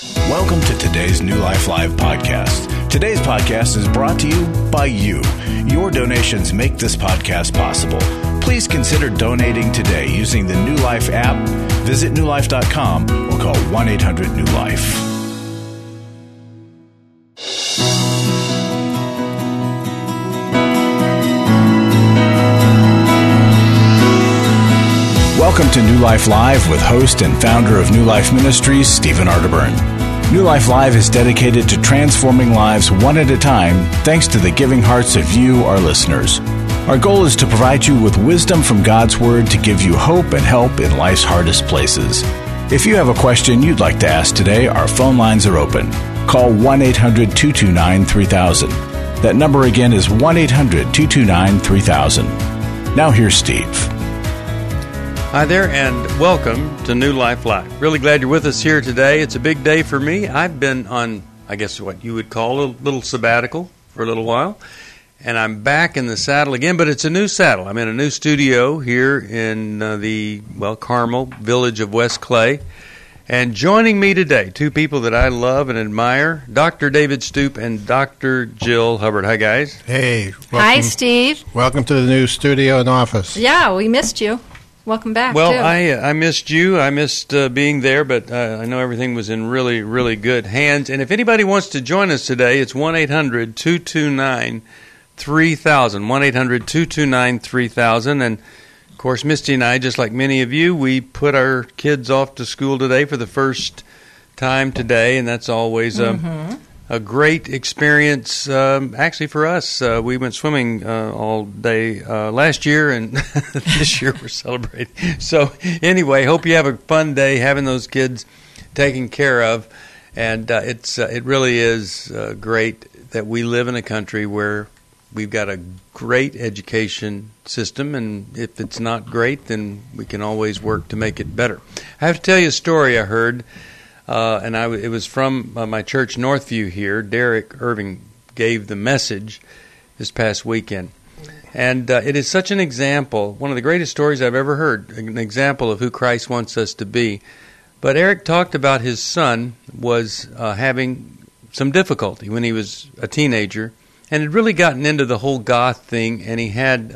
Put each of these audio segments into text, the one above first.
Welcome to today's New Life Live podcast. Today's podcast is brought to you by you. Your donations make this podcast possible. Please consider donating today using the New Life app. Visit newlife.com or call 1-800-NEW-LIFE. Welcome to New Life Live with host and founder of New Life Ministries, Stephen Arterburn. New Life Live is dedicated to transforming lives one at a time thanks to the giving hearts of you, our listeners. Our goal is to provide you with wisdom from God's Word to give you hope and help in life's hardest places. If you have a question you'd like to ask today, our phone lines are open. Call 1-800-229-3000. That number again is 1-800-229-3000. Now here's Steve. Hi there, and welcome to New Life Live. Really glad you're with us here today. It's a big day for me. I've been on, I guess, what you would call a little sabbatical for a little while, and I'm back in the saddle again, but it's a new saddle. I'm in a new studio here in the Carmel village of West Clay, and joining me today, two people that I love and admire, Dr. David Stoop and Dr. Jill Hubbard. Hi, guys. Hey. Welcome, hi, Steve. Welcome to the new studio and office. Yeah, we missed you. Welcome back, Well, too. I missed you. I missed being there, but I know everything was in really, really good hands. And if anybody wants to join us today, it's 1-800-229-3000, 1-800-229-3000. And, of course, Misty and I, just like many of you, we put our kids off to school today for the first time today, and that's always a great experience, actually, for us. We went swimming all day last year, and this year we're celebrating. So anyway, hope you have a fun day having those kids taken care of. And it really is great that we live in a country where we've got a great education system, and if it's not great, then we can always work to make it better. I have to tell you a story I heard. It was from my church, Northview here. Derek Irving gave the message this past weekend. And it is such an example, one of the greatest stories I've ever heard, an example of who Christ wants us to be. But Eric talked about his son was having some difficulty when he was a teenager and had really gotten into the whole goth thing, and he had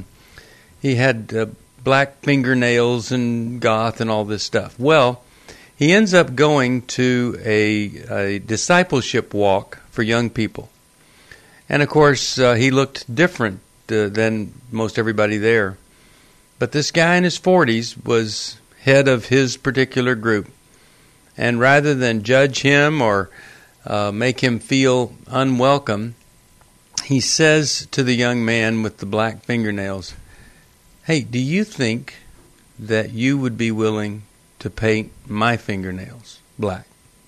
black fingernails and goth and all this stuff. Well, he ends up going to a discipleship walk for young people. And, of course, he looked different than most everybody there. But this guy in his 40s was head of his particular group. And rather than judge him or make him feel unwelcome, he says to the young man with the black fingernails, "Hey, do you think that you would be willing to paint my fingernails black?"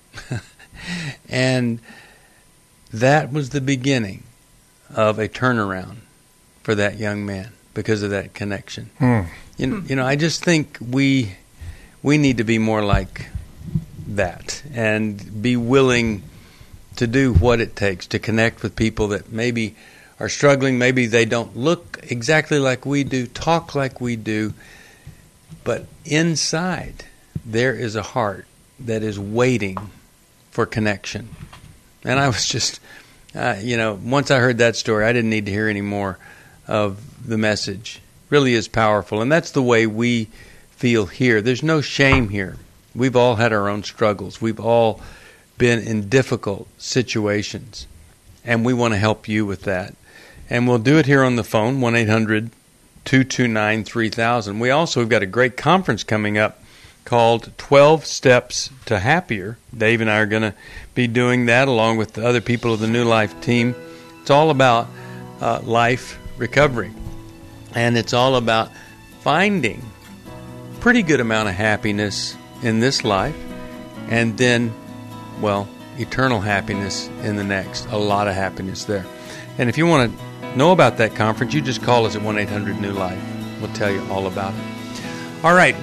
And that was the beginning of a turnaround for that young man because of that connection. You know, I just think we need to be more like that and be willing to do what it takes to connect with people that maybe are struggling. Maybe they don't look exactly like we do, talk like we do, but inside there is a heart that is waiting for connection. And I was just, once I heard that story, I didn't need to hear any more of the message. It really is powerful. And that's the way we feel here. There's no shame here. We've all had our own struggles. We've all been in difficult situations. And we want to help you with that. And we'll do it here on the phone, 1-800-229-3000. We've got a great conference coming up called 12 Steps to Happier. Dave and I are going to be doing that along with the other people of the New Life team. It's all about life recovery. And it's all about finding a pretty good amount of happiness in this life and then, eternal happiness in the next. A lot of happiness there. And if you want to know about that conference, you just call us at 1-800-NEW-LIFE. We'll tell you all about it. All right,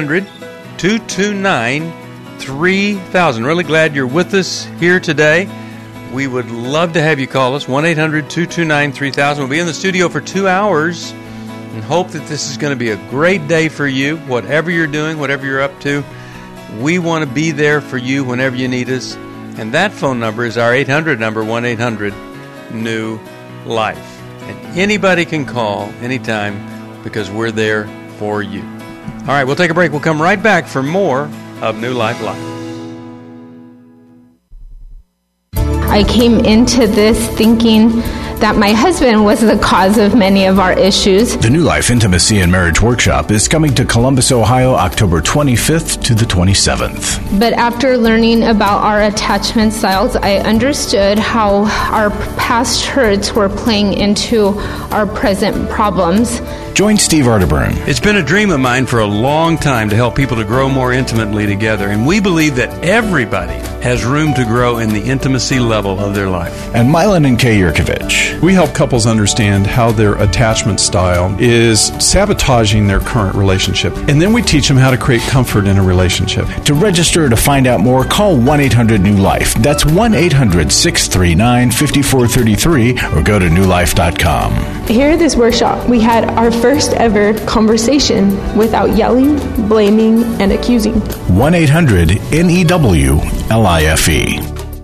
1-800-229-3000. Really glad you're with us here today. We would love to have you call us, 1-800-229-3000. We'll be in the studio for 2 hours and hope that this is going to be a great day for you, whatever you're doing, whatever you're up to. We want to be there for you whenever you need us. And that phone number is our 800 number, 1-800-NEW-LIFE. And anybody can call anytime because we're there for you. All right, we'll take a break. We'll come right back for more of New Life Live. I came into this thinking that my husband was the cause of many of our issues. The New Life Intimacy and Marriage Workshop is coming to Columbus, Ohio, October 25th to the 27th. But after learning about our attachment styles, I understood how our past hurts were playing into our present problems. Join Steve Arterburn. It's been a dream of mine for a long time to help people to grow more intimately together, and we believe that everybody has room to grow in the intimacy level of their life. And Milan and Kay Yurkovich. We help couples understand how their attachment style is sabotaging their current relationship, and then we teach them how to create comfort in a relationship. To register or to find out more, call 1-800-NEW-LIFE. That's 1-800-639-5433, or go to newlife.com. Here at this workshop, we had our first ever conversation without yelling, blaming, and accusing. 1-800-NEW-LIFE.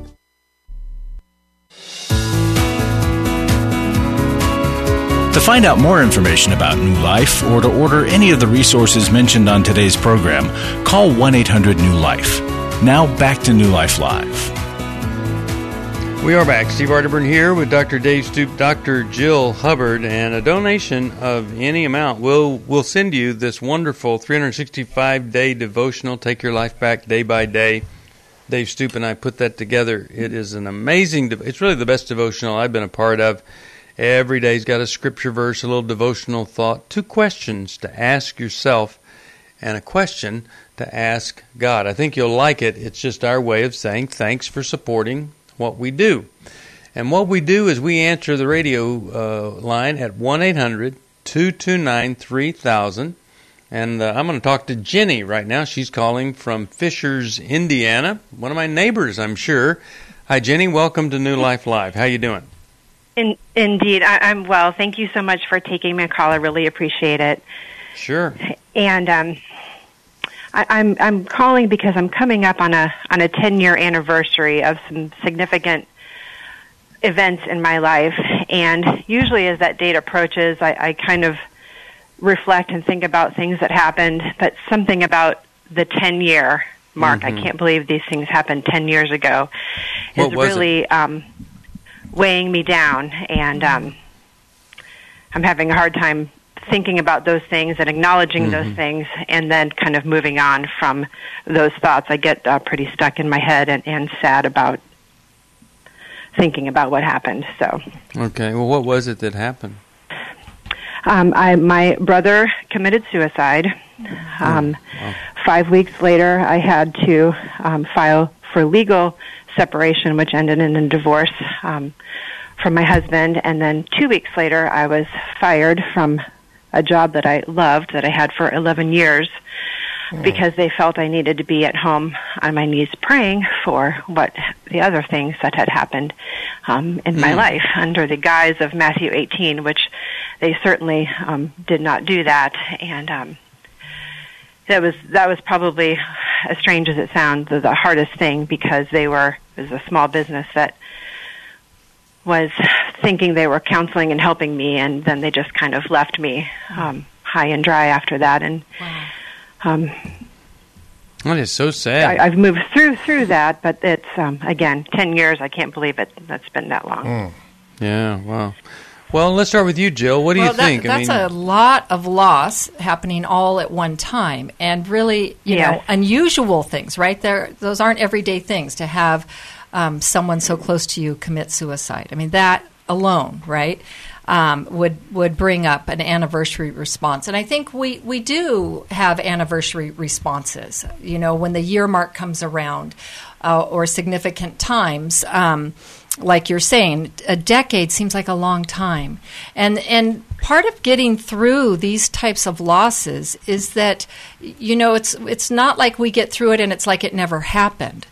To find out more information about New Life or to order any of the resources mentioned on today's program, call 1-800-NEW-LIFE. Now back to New Life Live. We are back. Steve Arterburn here with Dr. Dave Stoop, Dr. Jill Hubbard, and a donation of any amount we'll send you this wonderful 365-day devotional, Take Your Life Back Day by Day. Dave Stoop and I put that together. It is an amazing, it's really the best devotional I've been a part of. Every day's got a scripture verse, a little devotional thought, 2 questions to ask yourself, and a question to ask God. I think you'll like it. It's just our way of saying thanks for supporting what we do. And what we do is we answer the radio line at 1-800-229-3000. And I'm going to talk to Jenny right now. She's calling from Fishers, Indiana. One of my neighbors, I'm sure. Hi, Jenny. Welcome to New Life Live. How you doing? Indeed. I'm well. Thank you so much for taking my call. I really appreciate it. Sure. And I'm calling because I'm coming up on a 10-year anniversary of some significant events in my life. And usually as that date approaches, I kind of reflect and think about things that happened, but something about the 10-year mark, I can't believe these things happened 10 years ago, is really weighing me down. And I'm having a hard time thinking about those things and acknowledging those things and then kind of moving on from those thoughts. I get pretty stuck in my head and sad about thinking about what happened. So, okay. Well, what was it that happened? My brother committed suicide. 5 weeks later, I had to file for legal separation, which ended in a divorce from my husband. And then 2 weeks later, I was fired from a job that I loved, that I had for 11 years, because they felt I needed to be at home on my knees praying for what the other things that had happened in my life, under the guise of Matthew 18, which they certainly did not do that. And that was probably, as strange as it sounds, the hardest thing, because it was a small business that was thinking they were counseling and helping me, and then they just kind of left me high and dry after that. And that is so sad. I've moved through that, but it's again 10 years. I can't believe that's been that long. Yeah, wow. Well, let's start with you, Jill. What do you think? That's a lot of loss happening all at one time, and really, you know, unusual things, right? Those aren't everyday things to have someone so close to you commit suicide. I mean, that alone, right, would bring up an anniversary response. And I think we do have anniversary responses, you know, when the year mark comes around, or significant times. Like you're saying, a decade seems like a long time. And part of getting through these types of losses is that, you know, it's not like we get through it and it's like it never happened.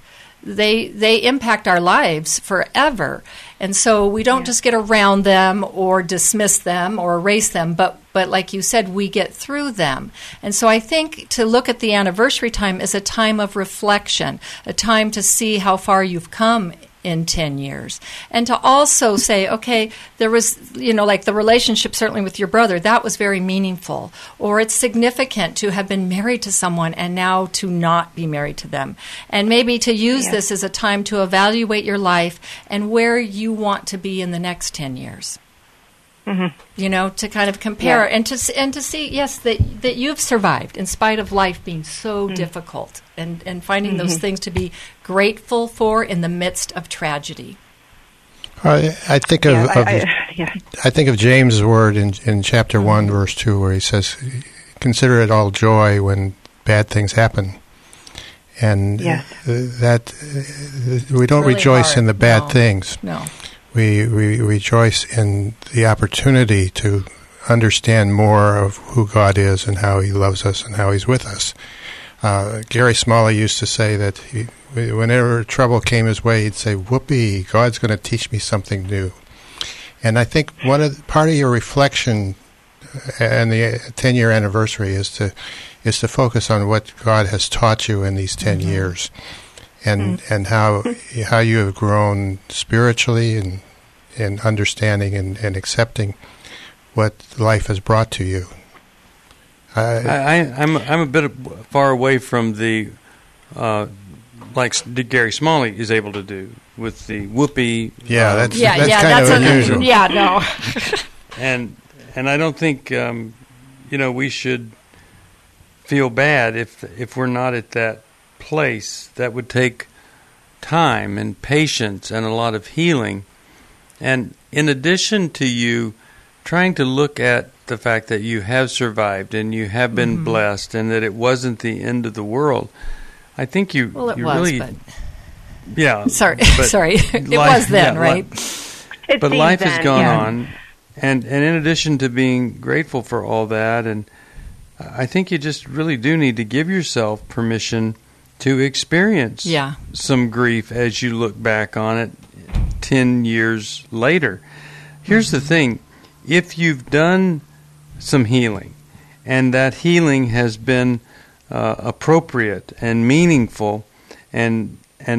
they impact our lives forever. And so we don't just get around them or dismiss them or erase them, but like you said, we get through them. And so I think to look at the anniversary time is a time of reflection, a time to see how far you've come in 10 years. And to also say, okay, there was, like the relationship certainly with your brother, that was very meaningful. Or it's significant to have been married to someone and now to not be married to them. And maybe to use this as a time to evaluate your life and where you want to be in the next 10 years. Mm-hmm. To kind of compare and to see, yes, that you've survived in spite of life being so difficult, and finding those things to be grateful for in the midst of tragedy. I think of James' word in chapter 1, verse 2, where he says, "Consider it all joy when bad things happen." And that we don't really rejoice in the bad things. No. We rejoice in the opportunity to understand more of who God is and how He loves us and how He's with us. Gary Smalley used to say that whenever trouble came his way, he'd say, "Whoopee, God's going to teach me something new." And I think part of your reflection and the 10-year anniversary is to focus on what God has taught you in these 10 years. And how you have grown spiritually and understanding and accepting what life has brought to you. I'm a bit far away from the like Gary Smalley is able to do with the whoopee. Yeah, that's kind of unusual. Yeah, no. and I don't think we should feel bad if we're not at that place. That would take time and patience and a lot of healing. And in addition to you trying to look at the fact that you have survived and you have been blessed and that it wasn't the end of the world, I think you really... Yeah. Sorry. It was then, right? But life has gone on. And in addition to being grateful for all that, and I think you just really do need to give yourself permission to experience some grief as you look back on it 10 years later. Here's the thing. If you've done some healing, and that healing has been appropriate and meaningful and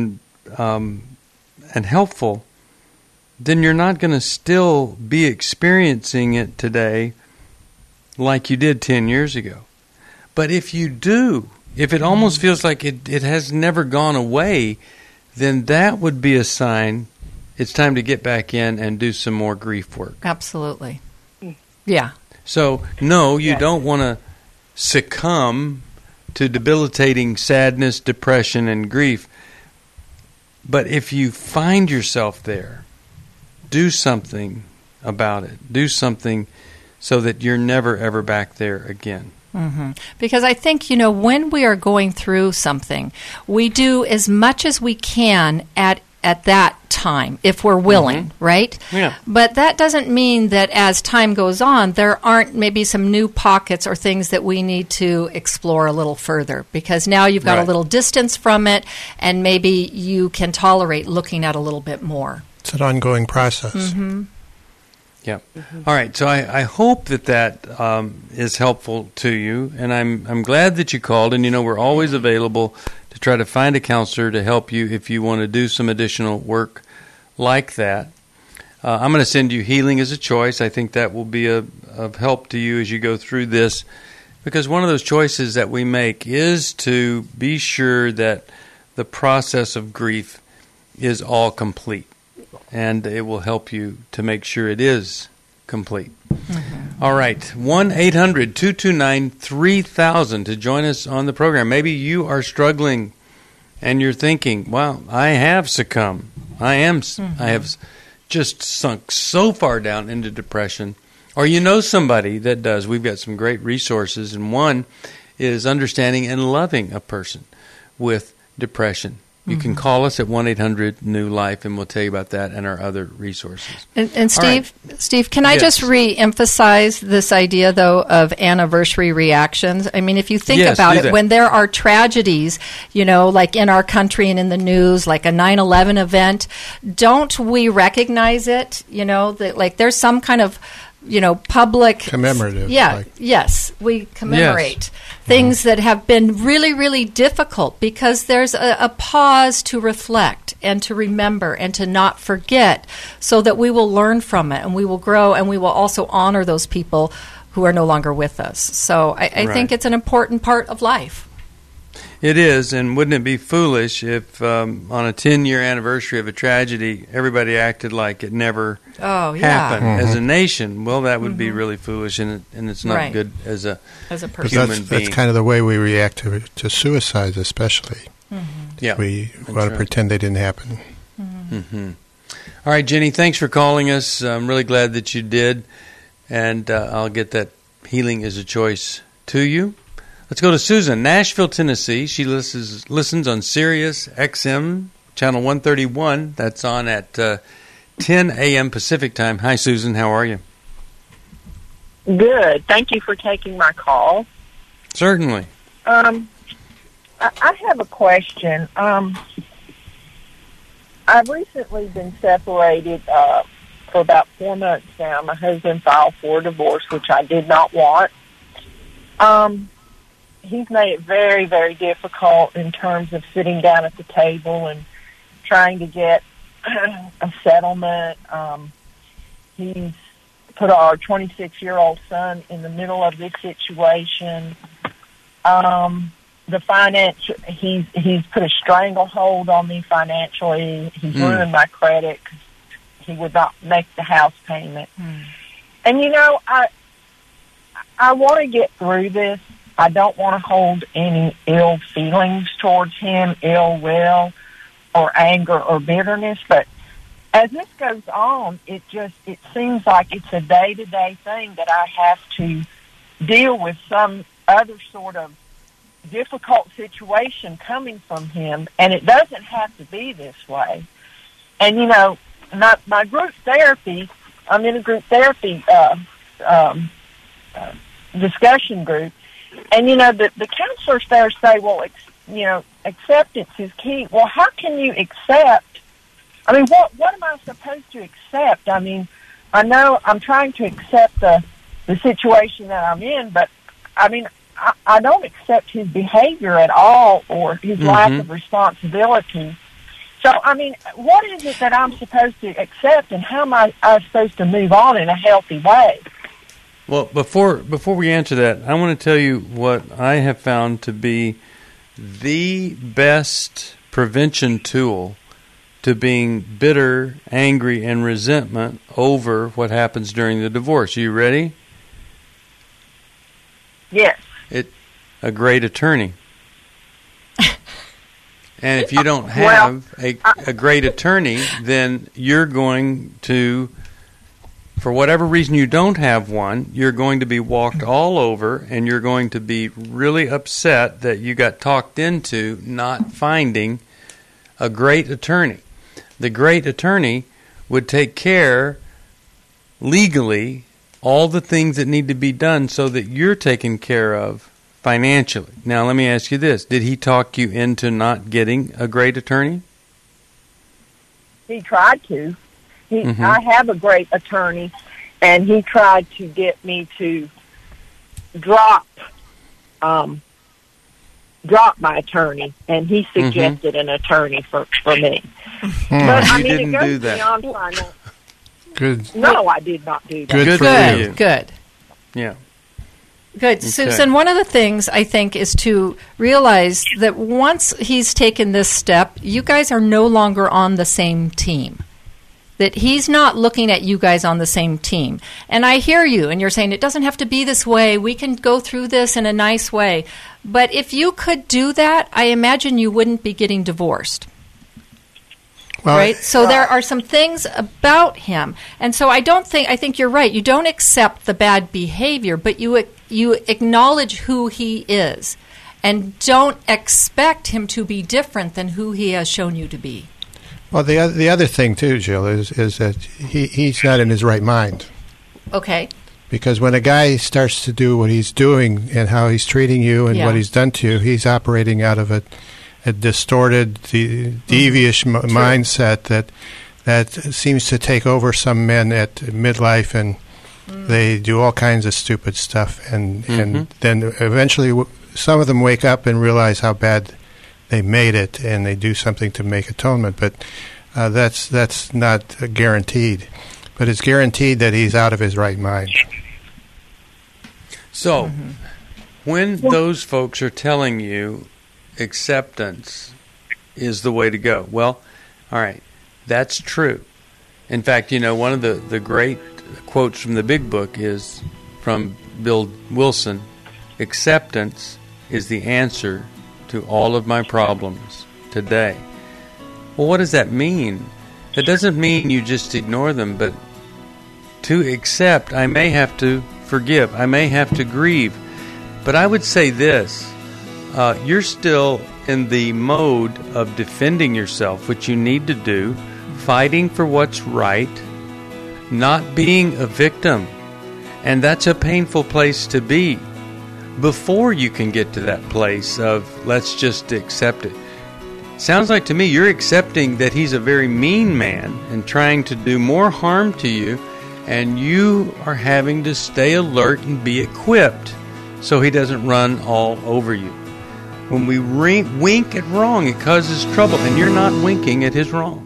helpful, then you're not going to still be experiencing it today like you did 10 years ago. But if you do, if it almost feels like it has never gone away, then that would be a sign it's time to get back in and do some more grief work. Absolutely. Yeah. So, no, you don't want to succumb to debilitating sadness, depression, and grief. But if you find yourself there, do something about it. Do something so that you're never, ever back there again. Mm-hmm. Because I think, when we are going through something, we do as much as we can at that time, if we're willing, right? Yeah. But that doesn't mean that as time goes on, there aren't maybe some new pockets or things that we need to explore a little further, because now you've got a little distance from it, and maybe you can tolerate looking at a little bit more. It's an ongoing process. Mm-hmm. Yeah. All right. So I hope that is helpful to you, and I'm glad that you called. And we're always available to try to find a counselor to help you if you want to do some additional work like that. I'm going to send you Healing as a Choice. I think that will be of help to you as you go through this, because one of those choices that we make is to be sure that the process of grief is all complete. And it will help you to make sure it is complete. Mm-hmm. All right, 1-800-229-3000 to join us on the program. Maybe you are struggling and you're thinking, well, I have succumbed. I have just sunk so far down into depression. Or somebody that does. We've got some great resources, and one is understanding and loving a person with depression. You can call us at 1-800-NEW-LIFE, and we'll tell you about that and our other resources. And Steve, can I just re-emphasize this idea, though, of anniversary reactions? I mean, if you think about it, when there are tragedies, like in our country and in the news, like a 9/11 event, don't we recognize it? That like there's some kind of public commemorative. Yes, we commemorate things that have been really, really difficult because there's a pause to reflect and to remember and to not forget, so that we will learn from it and we will grow and we will also honor those people who are no longer with us. So I think it's an important part of life. It is, and wouldn't it be foolish if on a 10-year anniversary of a tragedy, everybody acted like it never happened as a nation? Well, that would be really foolish, and it's not good as a human being. That's kind of the way we react to suicides, especially. Yeah, we want to pretend they didn't happen. All right, Jenny, thanks for calling us. I'm really glad that you did, and I'll get that Healing is a Choice to you. Let's go to Susan, Nashville, Tennessee. She listens on Sirius XM, channel 131. That's on at 10 a.m. Pacific time. Hi, Susan. How are you? Good. Thank you for taking my call. Certainly. I have a question. I've recently been separated for about 4 months now. My husband filed for divorce, which I did not want. He's made it very, very difficult in terms of sitting down at the table and trying to get a settlement. He's put our 26-year-old son in the middle of this situation. The finance, he's put a stranglehold on me financially. He's ruined my credit because he would not make the house payment. And, I want to get through this. I don't want to hold any ill feelings towards him, ill will or anger or bitterness. But as this goes on, it seems like it's a day-to-day thing that I have to deal with some other sort of difficult situation coming from him. And it doesn't have to be this way. And, my group therapy, I'm in a group therapy discussion group. And, the counselors there say, well, acceptance is key. Well, how can you accept? I mean, what am I supposed to accept? I mean, I know I'm trying to accept the situation that I'm in, but, I mean, I don't accept his behavior at all or his lack of responsibility. So, I mean, what is it that I'm supposed to accept, and how am I supposed to move on in a healthy way? Well, before we answer that, I want to tell you what I have found to be the best prevention tool to being bitter, angry, and resentment over what happens during the divorce. Are you ready? Yes. A great attorney. And if you don't have a great attorney, then you're going to, for whatever reason you don't have one, you're going to be walked all over, and you're going to be really upset that you got talked into not finding a great attorney. The great attorney would take care legally all the things that need to be done so that you're taken care of financially. Now, let me ask you this. Did he talk you into not getting a great attorney? He tried to. I have a great attorney, and he tried to get me to drop my attorney, and he suggested an attorney for me. But I mean, didn't it goes do that. beyond finance. Good. No, I did not do that. Good for you. Good. Yeah. Good. Okay. Susan, one of the things I think is to realize that once he's taken this step, you guys are no longer on the same team. That he's not looking at you guys on the same team. And I hear you, and you're saying it doesn't have to be this way. We can go through this in a nice way. But if you could do that, I imagine you wouldn't be getting divorced. Well, right? So there are some things about him. And so I think you're right. You don't accept the bad behavior, but you acknowledge who he is. and don't expect him to be different than who he has shown you to be. Well, the other thing, too, Jill, is that he's not in his right mind. Okay. Because when a guy starts to do what he's doing and how he's treating you and what he's done to you, he's operating out of a distorted, devious mindset that seems to take over some men at midlife, and they do all kinds of stupid stuff. And then eventually some of them wake up and realize how bad they made it, and they do something to make atonement. But that's not guaranteed. But it's guaranteed that he's out of his right mind. So, when those folks are telling you acceptance is the way to go, well, all right, that's true. In fact, one of the great quotes from the Big Book is from Bill Wilson: acceptance is the answer to all of my problems today. Well, what does that mean? That doesn't mean you just ignore them, but to accept, I may have to forgive, I may have to grieve. But I would say this, you're still in the mode of defending yourself, which you need to do, fighting for what's right, not being a victim. And that's a painful place to be before you can get to that place of let's just accept it. Sounds like to me you're accepting that he's a very mean man and trying to do more harm to you, and you are having to stay alert and be equipped so he doesn't run all over you. When we wink at wrong, it causes trouble, and you're not winking at his wrong.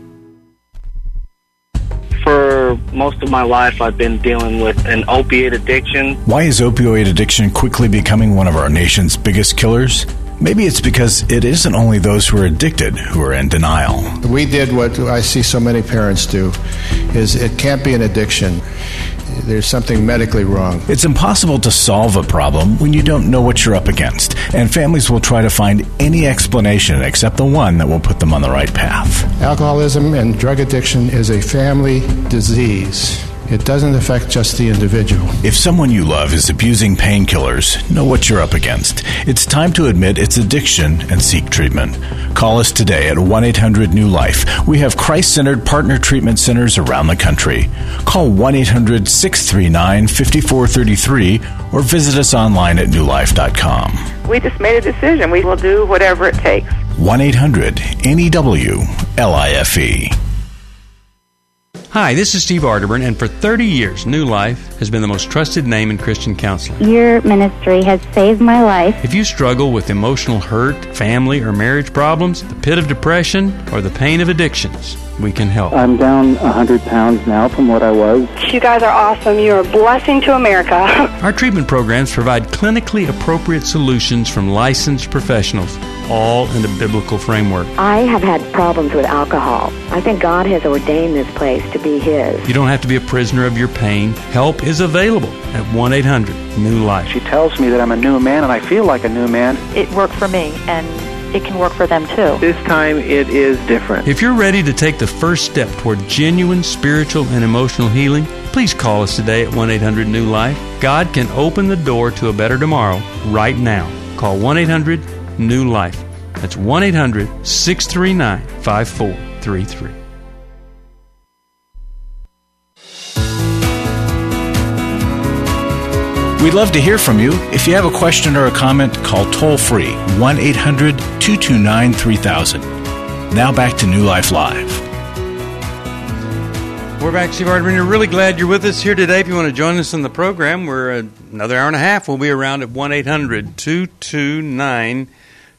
For most of my life, I've been dealing with an opiate addiction. Why is opioid addiction quickly becoming one of our nation's biggest killers? Maybe it's because it isn't only those who are addicted who are in denial. We did what I see so many parents do, is it can't be an addiction. There's something medically wrong. It's impossible to solve a problem when you don't know what you're up against, and families will try to find any explanation except the one that will put them on the right path. Alcoholism and drug addiction is a family disease. It doesn't affect just the individual. If someone you love is abusing painkillers, know what you're up against. It's time to admit it's addiction and seek treatment. Call us today at 1-800-NEW-LIFE. We have Christ-centered partner treatment centers around the country. Call 1-800-639-5433 or visit us online at newlife.com. We just made a decision. We will do whatever it takes. 1-800-NEW-LIFE. Hi, this is Steve Arterburn, and for 30 years, New Life has been the most trusted name in Christian counseling. Your ministry has saved my life. If you struggle with emotional hurt, family or marriage problems, the pit of depression, or the pain of addictions, we can help. I'm down 100 pounds now from what I was. You guys are awesome. You're a blessing to America. Our treatment programs provide clinically appropriate solutions from licensed professionals, all in a biblical framework. I have had problems with alcohol. I think God has ordained this place to be His. You don't have to be a prisoner of your pain. Help is available at 1-800-NEW-LIFE. She tells me that I'm a new man, and I feel like a new man. It worked for me, and it can work for them too. This time it is different. If you're ready to take the first step toward genuine spiritual and emotional healing, please call us today at 1-800-NEW-LIFE. God can open the door to a better tomorrow right now. Call 1-800-NEW-LIFE. That's 1-800-639-5433. We'd love to hear from you. If you have a question or a comment, call toll-free 1-800-229-3000. Now back to New Life Live. We're back, Steve Arterburn. We're really glad you're with us here today. If you want to join us in the program, we're another hour and a half. We'll be around at 1-800-229-3000.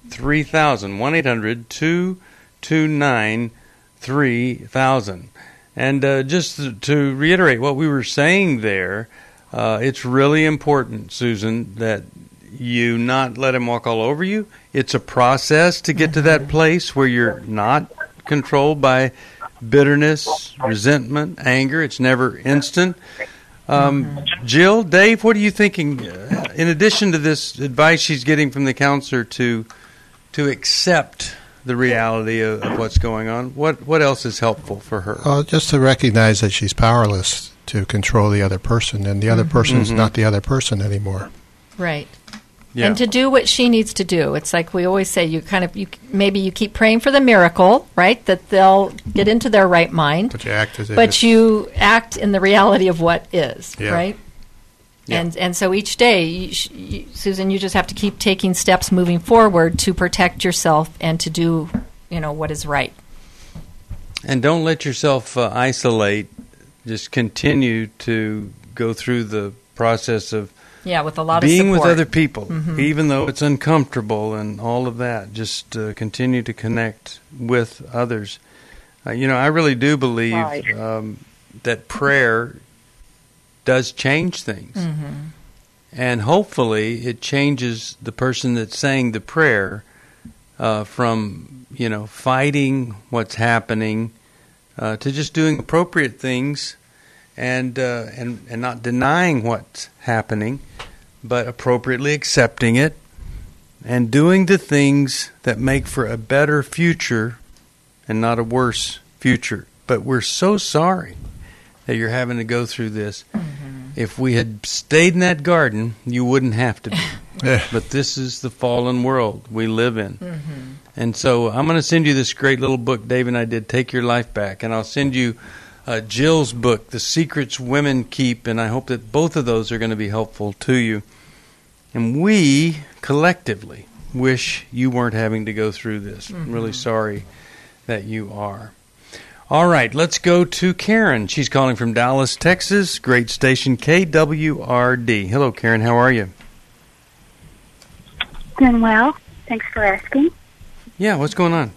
1-800-229-3000. And just to reiterate what we were saying there, it's really important, Susan, that you not let him walk all over you. It's a process to get to that place where you're not controlled by bitterness, resentment, anger. It's never instant. Jill, Dave, what are you thinking? In addition to this advice she's getting from the counselor to accept the reality of what's going on, what else is helpful for her? Well, just to recognize that she's powerless to control the other person, and the other person is not the other person anymore. Right. Yeah. And to do what she needs to do. It's like we always say, maybe you keep praying for the miracle, right? That they'll get into their right mind. But you act as if you act in the reality of what is, Yeah. right? Yeah. And so each day, Susan, you just have to keep taking steps moving forward to protect yourself and to do, what is right. And don't let yourself isolate. Just continue to go through the process of with a lot being of support with other people, mm-hmm. even though it's uncomfortable and all of that. Just continue to connect with others. I really do believe that prayer does change things. Mm-hmm. And hopefully it changes the person that's saying the prayer from, fighting what's happening to just doing appropriate things and not denying what's happening, but appropriately accepting it and doing the things that make for a better future and not a worse future. But we're so sorry that you're having to go through this. Mm-hmm. If we had stayed in that garden, you wouldn't have to be. But this is the fallen world we live in. Mm-hmm. And so I'm going to send you this great little book Dave and I did, Take Your Life Back. And I'll send you Jill's book, The Secrets Women Keep. And I hope that both of those are going to be helpful to you. And we collectively wish you weren't having to go through this. Mm-hmm. I'm really sorry that you are. All right, let's go to Karen. She's calling from Dallas, Texas. Great station, KWRD. Hello, Karen. How are you? Doing well. Thanks for asking. Yeah, what's going on?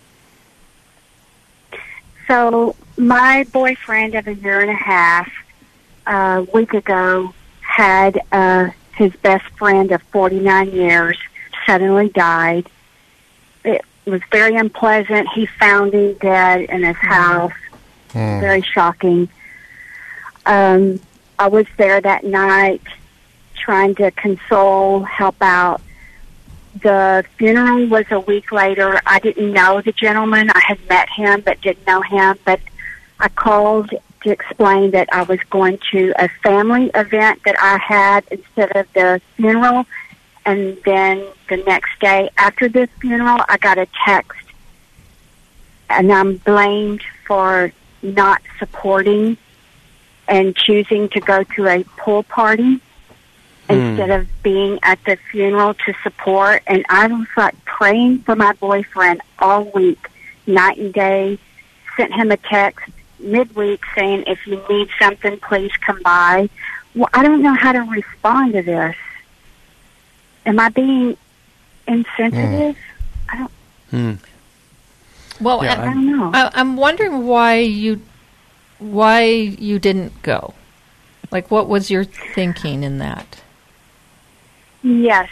So, my boyfriend of a year and a half, a week ago, had his best friend of 49 years suddenly died. It was very unpleasant. He found him dead in his house. Very shocking. I was there that night trying to console, help out. The funeral was a week later. I didn't know the gentleman. I had met him but didn't know him. But I called to explain that I was going to a family event that I had instead of the funeral. And then the next day after the funeral, I got a text. And I'm blamed for not supporting and choosing to go to a pool party instead of being at the funeral to support. And I was like praying for my boyfriend all week, night and day. Sent him a text midweek saying, if you need something, please come by. Well, I don't know how to respond to this. Am I being insensitive? I don't. Well, I don't know. I'm wondering why you didn't go. Like, what was your thinking in that? Yes.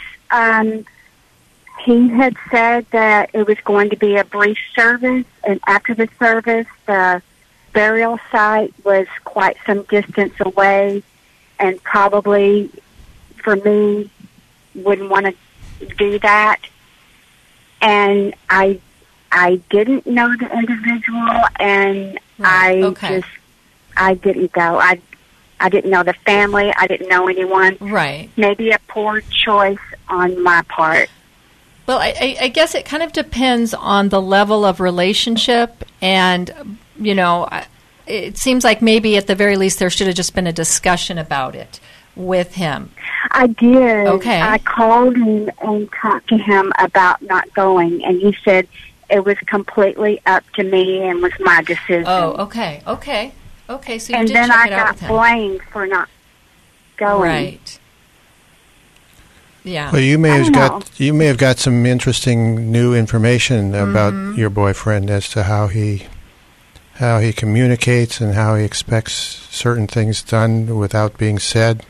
He had said that it was going to be a brief service, and after the service, the burial site was quite some distance away, and probably, for me, wouldn't want to do that. And I didn't know the individual, and I didn't go. I didn't know the family. I didn't know anyone. Right. Maybe a poor choice on my part. Well, I guess it kind of depends on the level of relationship, and, it seems like maybe at the very least there should have just been a discussion about it with him. I did. Okay. I called him and talked to him about not going, and he said it was completely up to me and was my decision. Oh, okay. So you and did then check I it out got with him. blamed for not going. Right. Yeah. Well, you may have got some interesting new information about your boyfriend as to how he communicates and how he expects certain things done without being said.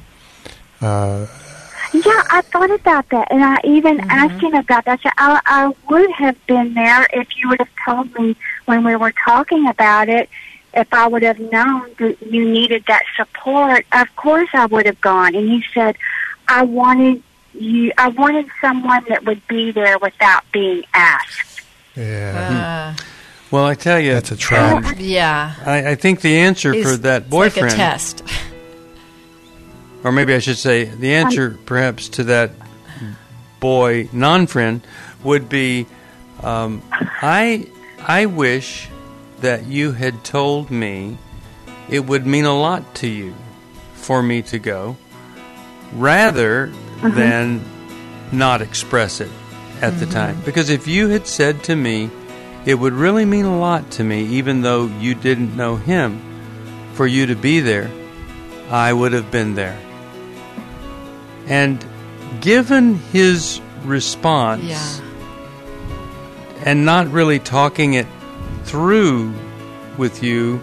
Yeah, I thought about that, and I even asked him about that. I would have been there if you would have told me when we were talking about it. If I would have known that you needed that support, of course I would have gone. And he said, I wanted someone that would be there without being asked. Yeah. Well, I tell you, that's a trap. Yeah. I think the answer for that boyfriend, like a test. or maybe I should say, the answer perhaps to that boy non-friend would be, I wish that you had told me it would mean a lot to you for me to go, rather than not express it at the time. Because if you had said to me, it would really mean a lot to me, even though you didn't know him, for you to be there, I would have been there. And given his response, and not really talking it through with you,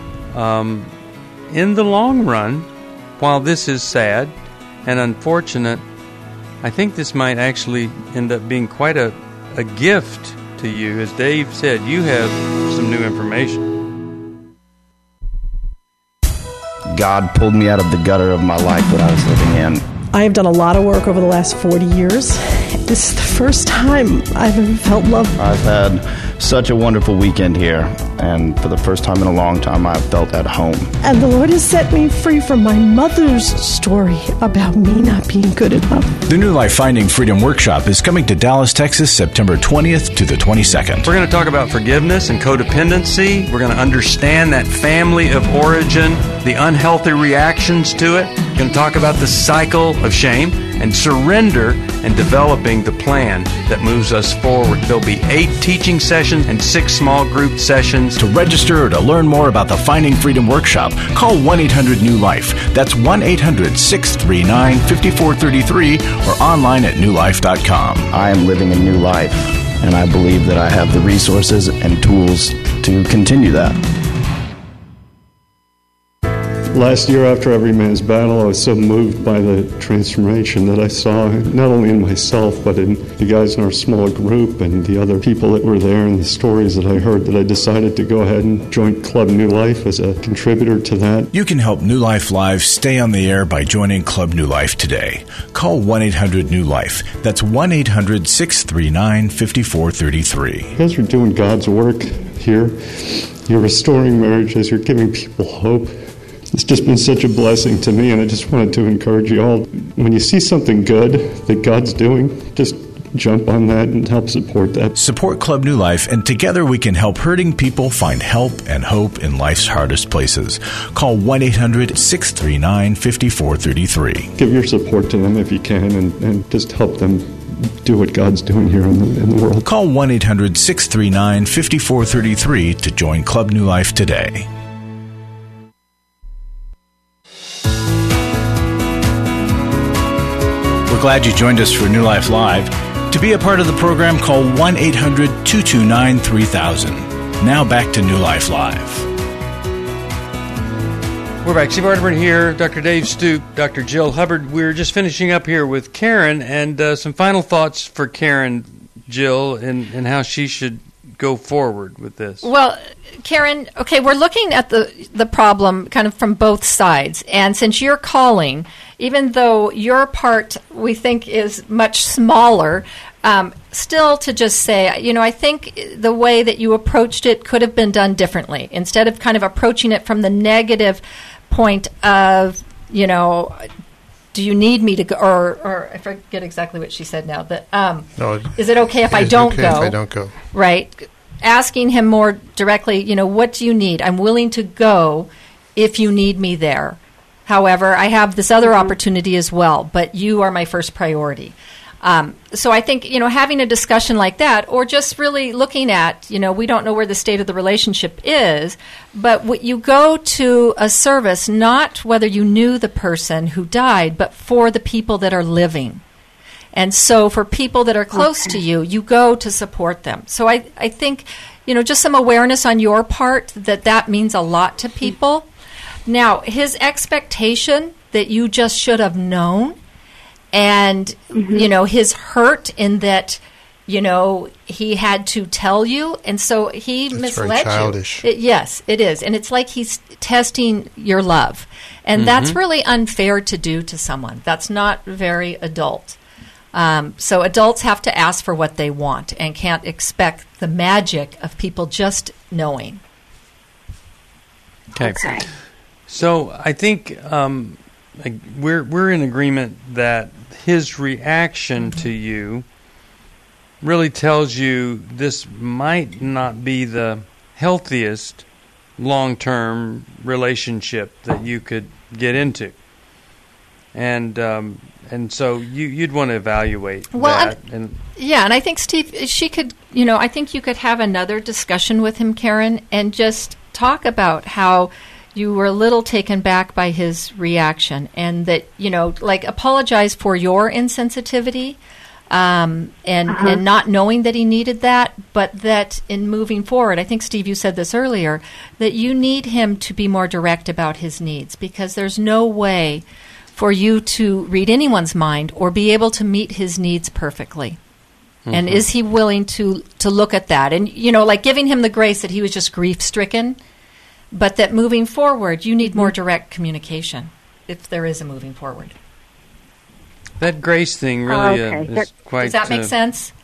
in the long run, while this is sad and unfortunate, I think this might actually end up being quite a gift to you. As Dave said, you have some new information. God pulled me out of the gutter of my life that I was living in. I have done a lot of work over the last 40 years. This is the first time I've ever felt love. I've had such a wonderful weekend here, and for the first time in a long time, I've felt at home. And the Lord has set me free from my mother's story about me not being good enough. The New Life Finding Freedom Workshop is coming to Dallas, Texas, September 20th to the 22nd. We're going to talk about forgiveness and codependency. We're going to understand that family of origin, the unhealthy reactions to it. We're going to talk about the cycle of shame and surrender and developing the plan that moves us forward. There'll be 8 teaching sessions and 6 small group sessions. To register or to learn more about the Finding Freedom Workshop, call 1-800-NEW-LIFE. That's 1-800-639-5433 or online at newlife.com. I am living a new life, and I believe that I have the resources and tools to continue that. Last year, after Every Man's Battle, I was so moved by the transformation that I saw not only in myself, but in the guys in our small group and the other people that were there and the stories that I heard, that I decided to go ahead and join Club New Life as a contributor to that. You can help New Life Live stay on the air by joining Club New Life today. Call 1-800-NEW-LIFE. That's 1-800-639-5433. You guys are doing God's work here. You're restoring marriages. You're giving people hope. It's just been such a blessing to me, and I just wanted to encourage you all. When you see something good that God's doing, just jump on that and help support that. Support Club New Life, and together we can help hurting people find help and hope in life's hardest places. Call 1-800-639-5433. Give your support to them if you can, and just help them do what God's doing here in the world. Call 1-800-639-5433 to join Club New Life today. We're glad you joined us for New Life Live. To be a part of the program, call 1-800-229-3000. Now back to New Life Live. We're back. Steve Arterburn here, Dr. Dave Stoop, Dr. Jill Hubbard. We're just finishing up here with Karen, and some final thoughts for Karen, Jill, and how she should go forward with this. Well, Karen, okay, we're looking at the problem kind of from both sides. And since you're calling, even though your part we think is much smaller, still to just say, I think the way that you approached it could have been done differently. Instead of kind of approaching it from the negative point of, do you need me to go? Or I forget exactly what she said now. That is it okay if I don't go? If I don't go, right? Asking him more directly. What do you need? I'm willing to go if you need me there. However, I have this other opportunity as well, but you are my first priority. So I think, having a discussion like that, or just really looking at, we don't know where the state of the relationship is, but you go to a service not whether you knew the person who died, but for the people that are living. And so for people that are close to you, you go to support them. So I think, just some awareness on your part that means a lot to people. Now, his expectation that you just should have known, and, his hurt in that, he had to tell you, and so he misled very childish. you. Yes, it is. And it's like he's testing your love. And that's really unfair to do to someone. That's not very adult. So adults have to ask for what they want and can't expect the magic of people just knowing. Okay. So I think we're in agreement that his reaction to you really tells you this might not be the healthiest long-term relationship that you could get into. And so you'd want to evaluate that. And I think, Steve, I think you could have another discussion with him, Karen, and just talk about how you were a little taken back by his reaction, and that, apologize for your insensitivity and not knowing that he needed that, but that in moving forward, I think, Steve, you said this earlier, that you need him to be more direct about his needs, because there's no way for you to read anyone's mind or be able to meet his needs perfectly. Mm-hmm. And is he willing to look at that? And, giving him the grace that he was just grief-stricken, but that moving forward, you need more direct communication if there is a moving forward. That grace thing really is quite... Does that make sense?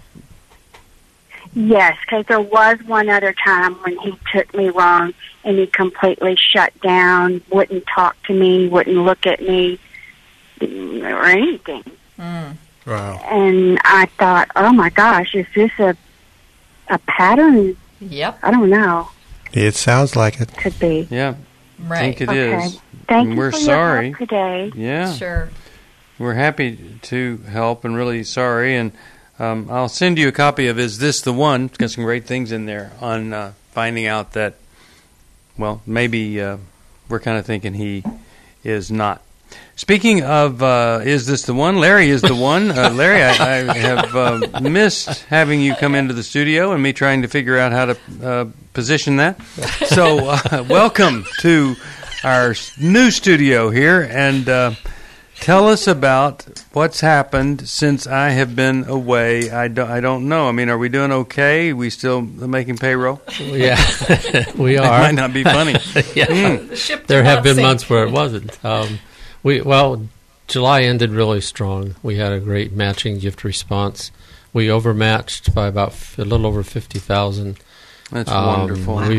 Yes, because there was one other time when he took me wrong and he completely shut down, wouldn't talk to me, wouldn't look at me or anything. Wow. And I thought, oh my gosh, is this a pattern? Yep. I don't know. It sounds like it. Could be. Yeah. Right. I think it is. Thank you we're for sorry. your help today. Yeah. Sure. We're happy to help and really sorry. And I'll send you a copy of Is This the One? It's got some great things in there on finding out that, well, maybe we're kind of thinking he is not. Speaking of Is This the One? Larry is the one. Larry, I have missed having you come into the studio and me trying to figure out how to position that. So welcome to our new studio here, and tell us about what's happened since I have been away. I don't know. I mean, are we doing okay? Are we still making payroll? Yeah, we are. It might not be funny. Yeah. There have been months where it wasn't. July ended really strong. We had a great matching gift response. We overmatched by about a little over 50,000. That's wonderful. Wow.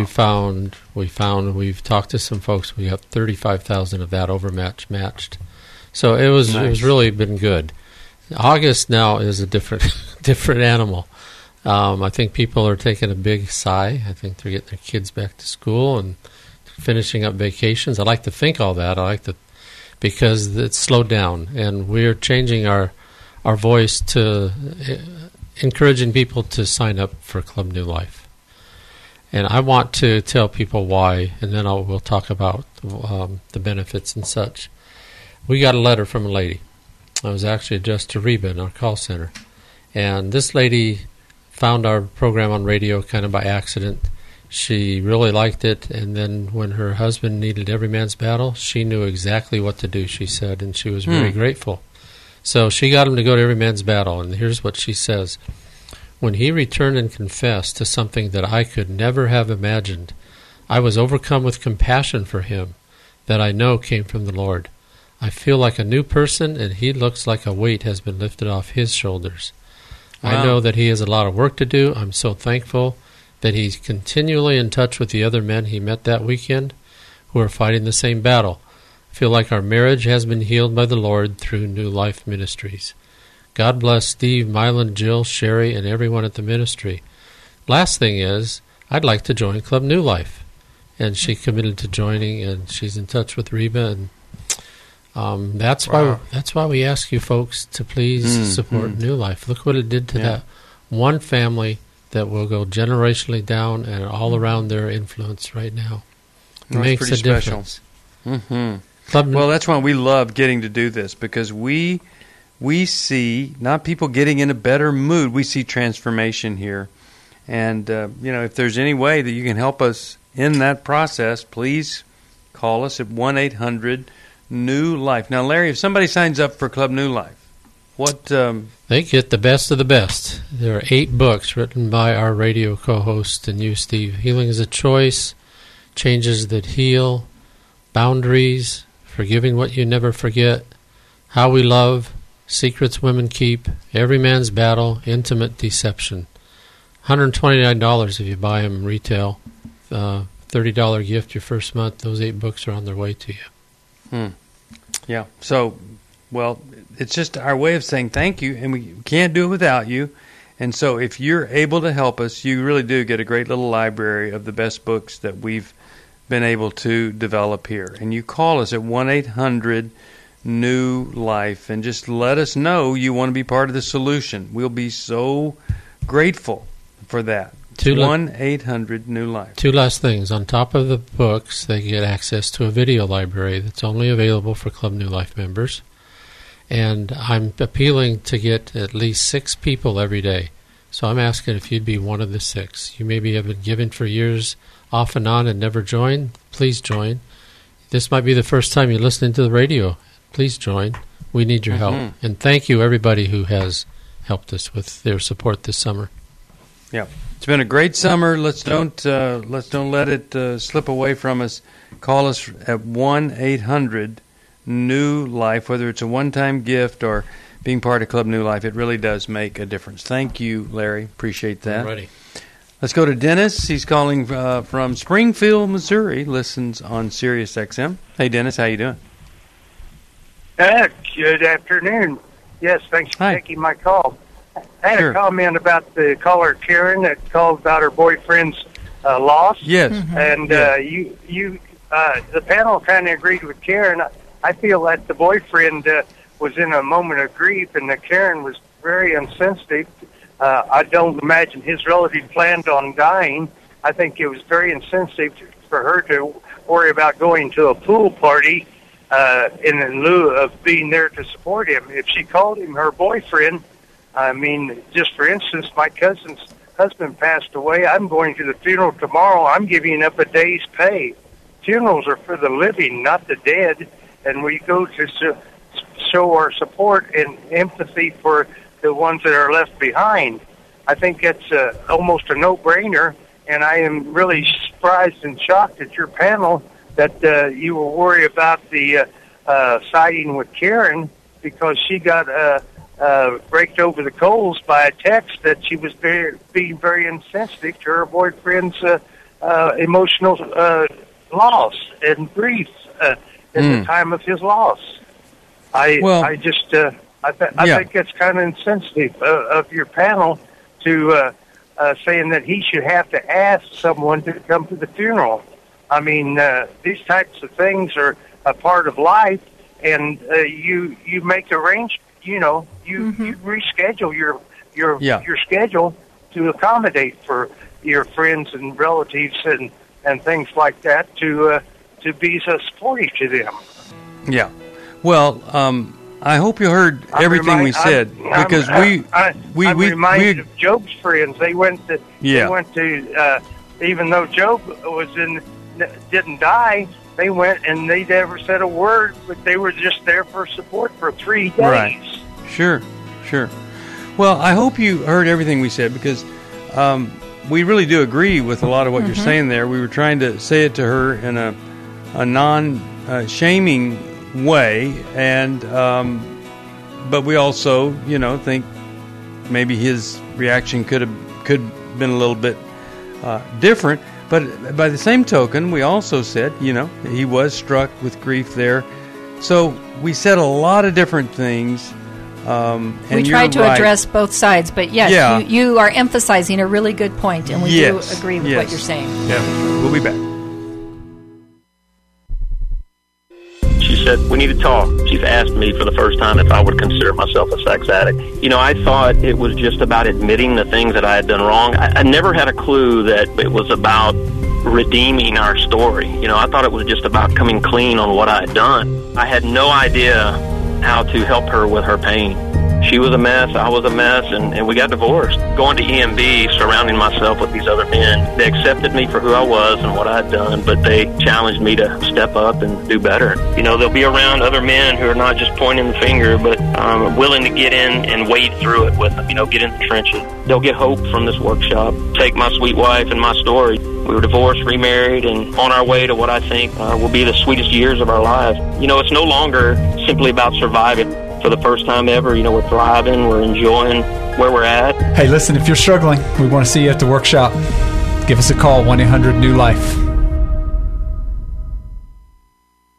We've talked to some folks. We got 35,000 of that overmatch matched. So it was really been good. August now is a different animal. I think people are taking a big sigh. I think they're getting their kids back to school and finishing up vacations. I like to think all that. Because it's slowed down, and we're changing our voice to encouraging people to sign up for Club New Life. And I want to tell people why, and then we'll talk about the benefits and such. We got a letter from a lady. I was actually just to Reba in our call center. And this lady found our program on radio kind of by accident. She really liked it, and then when her husband needed Every Man's Battle, she knew exactly what to do, she said, and she was very grateful. So she got him to go to Every Man's Battle, and here's what she says. When he returned and confessed to something that I could never have imagined, I was overcome with compassion for him that I know came from the Lord. I feel like a new person, and he looks like a weight has been lifted off his shoulders. Wow. I know that he has a lot of work to do. I'm so thankful that he's continually in touch with the other men he met that weekend who are fighting the same battle. I feel like our marriage has been healed by the Lord through New Life Ministries. God bless Steve, Mylan, Jill, Sherry, and everyone at the ministry. Last thing is, I'd like to join Club New Life. And she committed to joining, and she's in touch with Reba. And that's why we ask you folks to please support New Life. Look what it did to that one family that will go generationally down and all around their influence right now. It makes a difference. Mm-hmm. Well, that's why we love getting to do this, because we see not people getting in a better mood. We see transformation here. And, if there's any way that you can help us in that process, please call us at 1-800-NEW-LIFE. Now, Larry, if somebody signs up for Club New Life, what... They get the best of the best. There are 8 books written by our radio co-host and you, Steve. Healing is a Choice, Changes That Heal, Boundaries, Forgiving What You Never Forget, How We Love, Secrets Women Keep, Every Man's Battle, Intimate Deception. $129 if you buy them retail. $30 gift your first month. Those 8 books are on their way to you. Yeah. So, well, it's just our way of saying thank you, and we can't do it without you. And so if you're able to help us, you really do get a great little library of the best books that we've been able to develop here. And you call us at 1-800-NEW-LIFE and just let us know you want to be part of the solution. We'll be so grateful for that. 1-800-NEW-LIFE. Two last things. On top of the books, they get access to a video library that's only available for Club New Life members. And I'm appealing to get at least 6 people every day. So I'm asking if you'd be one of the 6. You maybe have been given for years off and on and never joined. Please join. This might be the first time you're listening to the radio. Please join. We need your help. And thank you, everybody who has helped us with their support this summer. Yeah. It's been a great summer. Let's don't let it slip away from us. Call us at 1-800-NEW-LIFE, whether it's a one-time gift or being part of Club New Life. It really does make a difference. Thank you, Larry. Appreciate that. Alrighty. Let's go to Dennis. He's calling from Springfield, Missouri. Listens on Sirius XM. Hey, Dennis, how you doing? Good afternoon. Yes, thanks for taking my call. I had a comment about the caller Karen that called about her boyfriend's loss. Yes. And the panel kind of agreed with Karen. I feel that the boyfriend was in a moment of grief, and that Karen was very insensitive. I don't imagine his relative planned on dying. I think it was very insensitive for her to worry about going to a pool party in lieu of being there to support him. If she called him her boyfriend, I mean, just for instance, my cousin's husband passed away. I'm going to the funeral tomorrow. I'm giving up a day's pay. Funerals are for the living, not the dead. And we go to show our support and empathy for the ones that are left behind. I think that's almost a no-brainer. And I am really surprised and shocked at your panel that you will worry about the siding with Karen because she got raked over the coals by a text that she was being very insensitive to her boyfriend's emotional loss and grief at the time of his loss. I think it's kind of insensitive of your panel to saying that he should have to ask someone to come to the funeral. I mean, these types of things are a part of life, and you make arrangements. You know, you reschedule your schedule to accommodate for your friends and relatives and things like that to be so supportive to them. Yeah. Well, I hope you heard everything we said because I'm reminded of Job's friends. They went to even though Job didn't die. They went and they never said a word, but they were just there for support for 3 days. Right. Sure. Well, I hope you heard everything we said because we really do agree with a lot of what you're saying there. We were trying to say it to her in a non-shaming way, and but we also, think maybe his reaction could have been a little bit different. But by the same token, we also said, he was struck with grief there. So we said a lot of different things. And we tried to address both sides, but yes, you are emphasizing a really good point, and we do agree with what you're saying. Yeah, we'll be back. She said, we need to talk. She's asked me for the first time if I would consider myself a sex addict. I thought it was just about admitting the things that I had done wrong. I never had a clue that it was about redeeming our story. I thought it was just about coming clean on what I had done. I had no idea how to help her with her pain. She was a mess, I was a mess, and we got divorced. Going to EMB, surrounding myself with these other men, they accepted me for who I was and what I had done, but they challenged me to step up and do better. They'll be around other men who are not just pointing the finger, but willing to get in and wade through it with them, get in the trenches. They'll get hope from this workshop. Take my sweet wife and my story. We were divorced, remarried, and on our way to what I think will be the sweetest years of our lives. It's no longer simply about surviving. For the first time ever, we're thriving, we're enjoying where we're at. Hey, listen, if you're struggling, we want to see you at the workshop. Give us a call, 1-800-NEW-LIFE.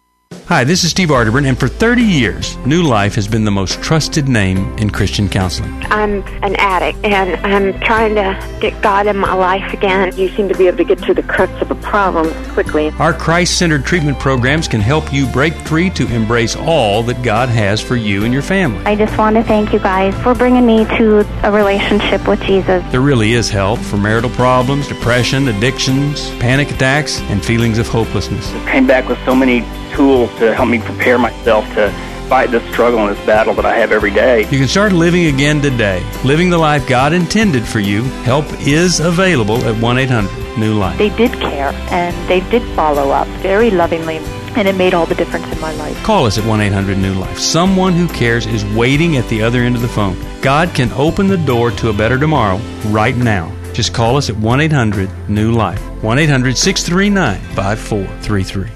Hi, this is Steve Arterburn, and for 30 years, New Life has been the most trusted name in Christian counseling. I'm an addict, and I'm trying to get God in my life again. You seem to be able to get to the crux of a problem quickly. Our Christ-centered treatment programs can help you break free to embrace all that God has for you and your family. I just want to thank you guys for bringing me to a relationship with Jesus. There really is help for marital problems, depression, addictions, panic attacks, and feelings of hopelessness. I came back with so many tools to help me prepare myself to fight this struggle and this battle that I have every day. You can start living again today, living the life God intended for you. Help is available at 1-800-NEW-LIFE. They did care, and they did follow up very lovingly, and it made all the difference in my life. Call us at 1-800-NEW-LIFE. Someone who cares is waiting at the other end of the phone. God can open the door to a better tomorrow right now. Just call us at 1-800-NEW-LIFE. 1-800-639-5433.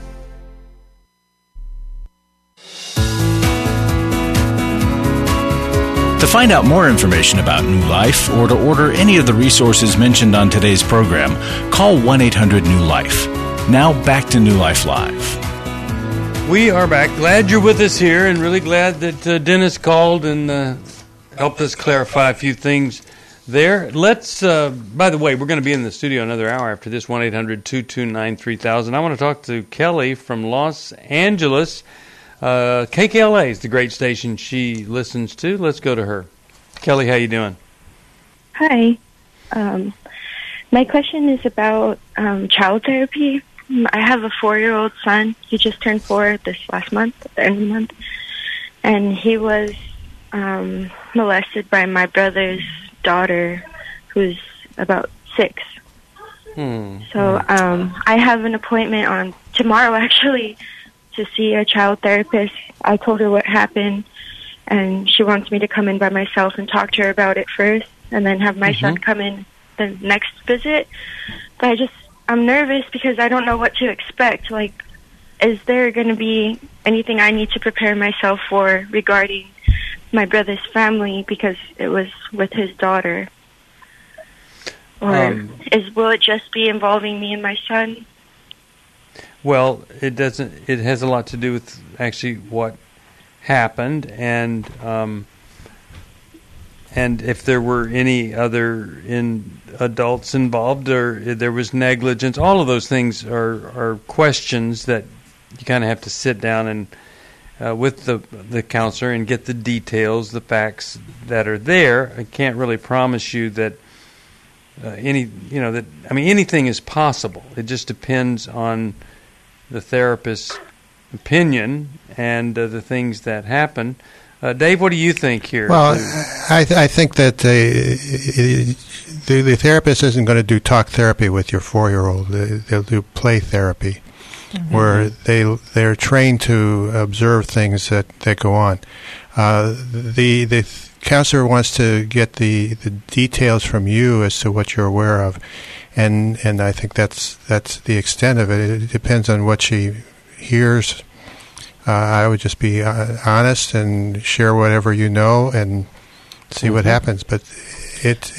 To find out more information about New Life or to order any of the resources mentioned on today's program, call 1-800-NEW-LIFE. Now back to New Life Live. We are back. Glad you're with us here, and really glad that Dennis called and helped us clarify a few things there. Let's, by the way, we're going to be in the studio another hour after this, 1-800-229-3000. I want to talk to Kelly from Los Angeles. KKLA is the great station she listens to. Let's go to her. Kelly, how you doing? Hi. My question is about child therapy. I have a 4-year-old son. He just turned 4 this last month, at the end of the month. And he was molested by my brother's daughter, who's about 6. So I have an appointment on tomorrow, actually, to see a child therapist. I told her what happened, and she wants me to come in by myself and talk to her about it first, and then have my son come in the next visit. But I'm nervous because I don't know what to expect. Like, is there going to be anything I need to prepare myself for regarding my brother's family, because it was with his daughter? Or will it just be involving me and my son? Well, it doesn't. It has a lot to do with actually what happened, and if there were any other adults involved, or there was negligence. All of those things are questions that you kind of have to sit down and with the counselor and get the details, the facts that are there. I can't really promise you that anything is possible. It just depends on the therapist's opinion and the things that happen. Dave, what do you think here? Well, I think that the therapist isn't going to do talk therapy with your 4-year-old. They'll do play therapy, where they're trained to observe things that go on. The counselor wants to get the details from you as to what you're aware of. And I think that's the extent of it. It depends on what she hears. I would just be honest and share whatever you know and see what happens. But it's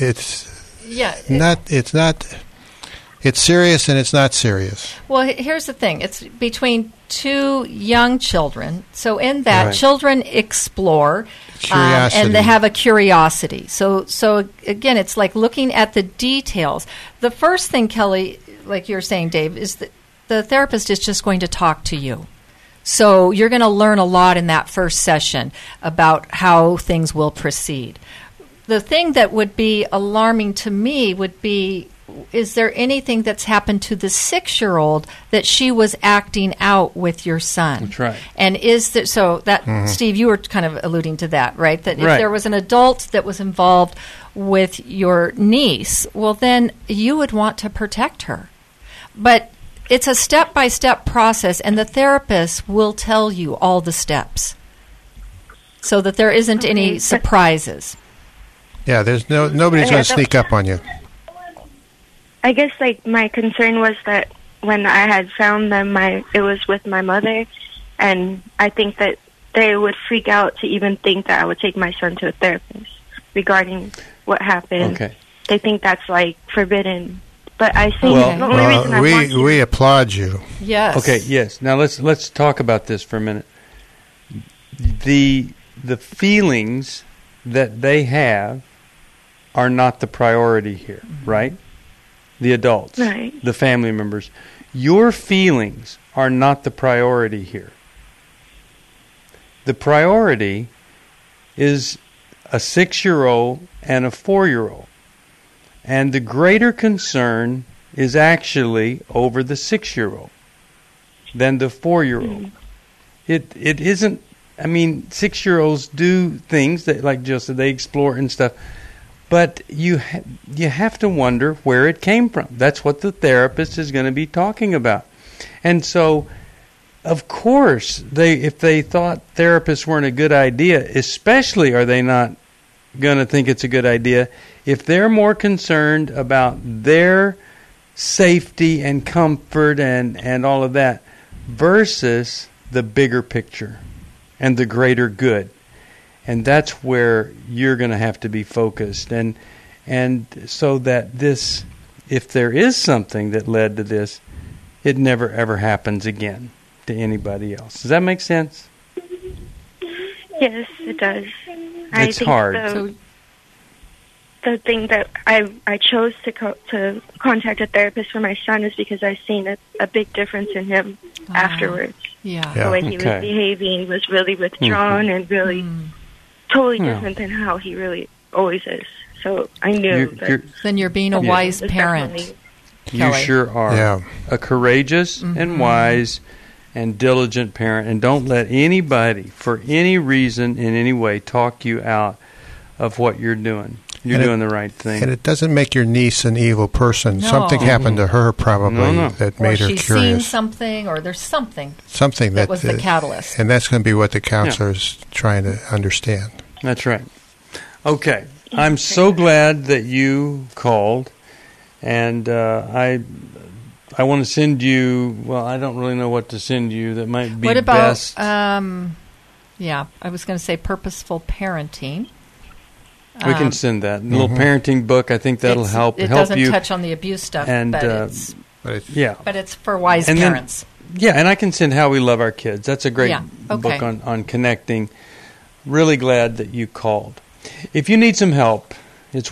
serious and it's not serious. Well, here's the thing. It's between 2 young children. So in that, children explore and they have a curiosity. So again, it's like looking at the details. The first thing, Kelly, like you're saying, Dave, is that the therapist is just going to talk to you. So you're going to learn a lot in that first session about how things will proceed. The thing that would be alarming to me would be, is there anything that's happened to the 6-year-old that she was acting out with your son? That's right. And is there, so that, Steve, you were kind of alluding to that, right? That if there was an adult that was involved with your niece, well, then you would want to protect her. But it's a step-by-step process, and the therapist will tell you all the steps so that there isn't any surprises. Yeah, there's nobody's going to sneak up on you. I guess, like, my concern was that when I had found them, it was with my mother, and I think that they would freak out to even think that I would take my son to a therapist regarding what happened. Okay. They think that's, like, forbidden. But I think the only reason we applaud you. Yes. Okay. Yes. Now let's talk about this for a minute. The feelings that they have are not the priority here, right? The adults, right. The family members. Your feelings are not the priority here. The priority is a 6-year-old and a 4-year-old. And the greater concern is actually over the 6-year-old than the 4-year-old. It isn't, 6-year-olds do things that, like Jill said, they explore and stuff. But you have to wonder where it came from. That's what the therapist is going to be talking about. And so, of course, if they thought therapists weren't a good idea, especially are they not going to think it's a good idea if they're more concerned about their safety and comfort and all of that versus the bigger picture and the greater good. And that's where you're going to have to be focused. And so that this, if there is something that led to this, it never ever happens again to anybody else. Does that make sense? Yes, it does. It's hard. The thing that I chose to contact a therapist for my son is because I seen a big difference in him afterwards. Yeah. The way he was behaving was really withdrawn and really totally different than how he really always is. So I knew then you're being a wise parent. You sure are. Yeah. A courageous and wise and diligent parent. And don't let anybody, for any reason, in any way, talk you out of what you're doing. You're doing the right thing. And it doesn't make your niece an evil person. No. Something happened to her probably that made her she's curious. Seen something, or there's something that was the catalyst. And that's going to be what the counselor is trying to understand. That's right. Okay. I'm so glad that you called. And I want to send you, well, I don't really know what to send you that might be what about, best. I was going to say purposeful parenting. We can send that. A little parenting book. I think that'll help you. It doesn't touch on the abuse stuff, but it's for wise parents. And I can send How We Love Our Kids. That's a great book on connecting. Really glad that you called. If you need some help, it's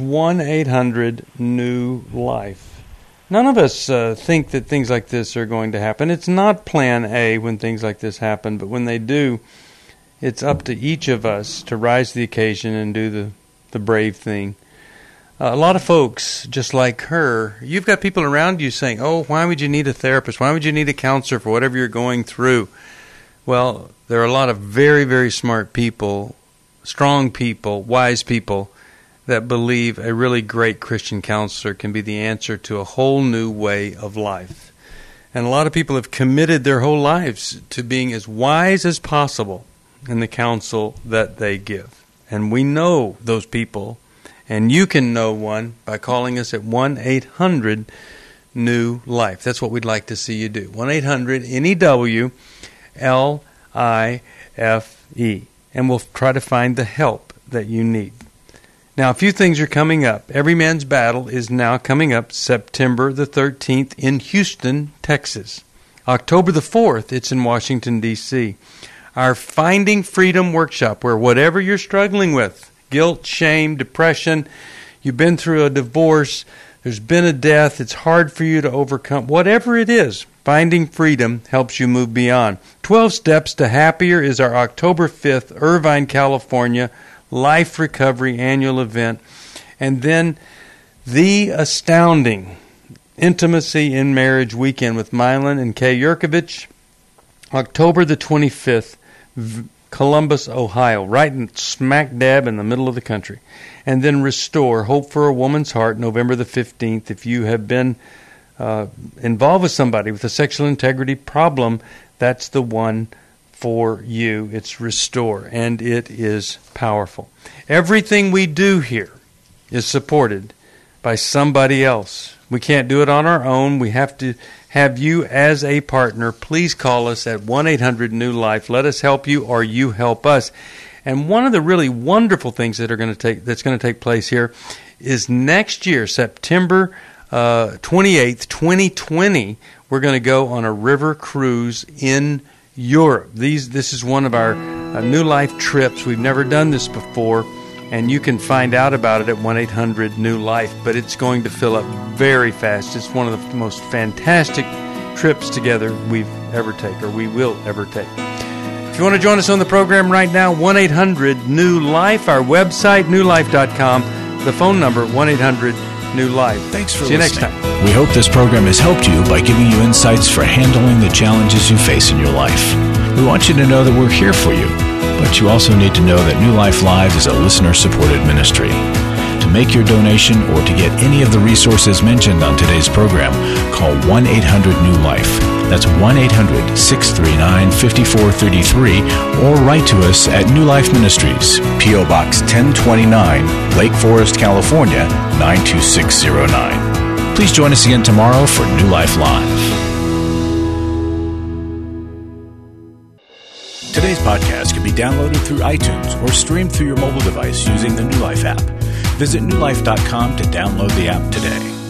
1-800-NEW-LIFE. None of us think that things like this are going to happen. It's not plan A when things like this happen, but when they do, it's up to each of us to rise to the occasion and do the brave thing. A lot of folks, just like her, you've got people around you saying, oh, why would you need a therapist? Why would you need a counselor for whatever you're going through? Well, there are a lot of very, very smart people, strong people, wise people that believe a really great Christian counselor can be the answer to a whole new way of life. And a lot of people have committed their whole lives to being as wise as possible in the counsel that they give. And we know those people, and you can know one by calling us at 1-800-NEW-LIFE. That's what we'd like to see you do. 1-800-NEW-LIFE. And we'll try to find the help that you need. Now, a few things are coming up. Every Man's Battle is now coming up September the 13th in Houston, Texas. October the 4th, it's in Washington, D.C. Our Finding Freedom workshop, where whatever you're struggling with, guilt, shame, depression, you've been through a divorce, there's been a death, it's hard for you to overcome, whatever it is, Finding Freedom helps you move beyond. 12 Steps to Happier is our October 5th, Irvine, California, Life Recovery annual event. And then The Astounding Intimacy in Marriage Weekend with Mylan and Kay Yurkovich, October the 25th, Columbus, Ohio, right in smack dab in the middle of the country. And then Restore, Hope for a Woman's Heart, November the 15th. If you have been involved with somebody with a sexual integrity problem, that's the one for you. It's Restore, and it is powerful. Everything we do here is supported by somebody else. We can't do it on our own. We have to have you as a partner. Please call us at 1-800-NEW-LIFE. Let us help you, or you help us. And one of the really wonderful things that's going to take place here is next year, September 28th, 2020, we're going to go on a river cruise in Europe. This is one of our New Life trips. We've never done this before, and you can find out about it at 1-800-NEW-LIFE, but it's going to fill up very fast. It's one of the most fantastic trips together we will ever take. If you want to join us on the program right now, 1-800-NEW-LIFE, our website, newlife.com, the phone number, 1-800-NEW-LIFE. Thanks for See you listening. next time. We hope this program has helped you by giving you insights for handling the challenges you face in your life. We want you to know that we're here for you, but you also need to know that New Life Live is a listener-supported ministry. To make your donation or to get any of the resources mentioned on today's program, call 1-800-NEW-LIFE. That's 1-800-639-5433, or write to us at New Life Ministries, P.O. Box 1029, Lake Forest, California, 92609. Please join us again tomorrow for New Life Live. Today's podcast can be downloaded through iTunes or streamed through your mobile device using the New Life app. Visit newlife.com to download the app today.